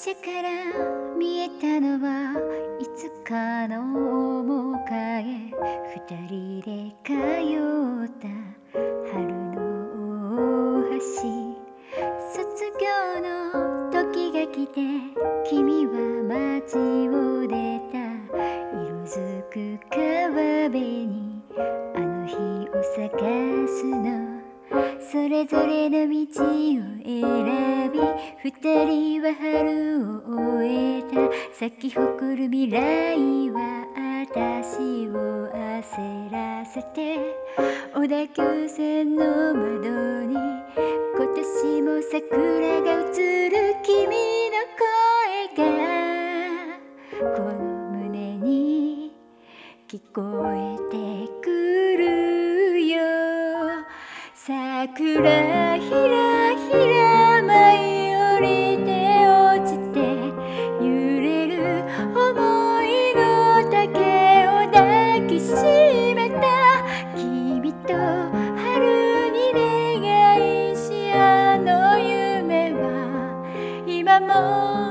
車から見えたのはいつかの面影。二人で通った春の大橋。卒業の時が来て君は街を出た。色づく川辺にあの日を探すの。それぞれの道を選び二人は春を終えた。咲き誇る未来は私を焦らせて。小田急線の窓に今年も桜が映る。君の声がこの胸に聞こえてくるよ。桜ひらひら舞い降りて落ちて揺れる想いの竹を抱きしめた。君と春に願いしあの夢は今も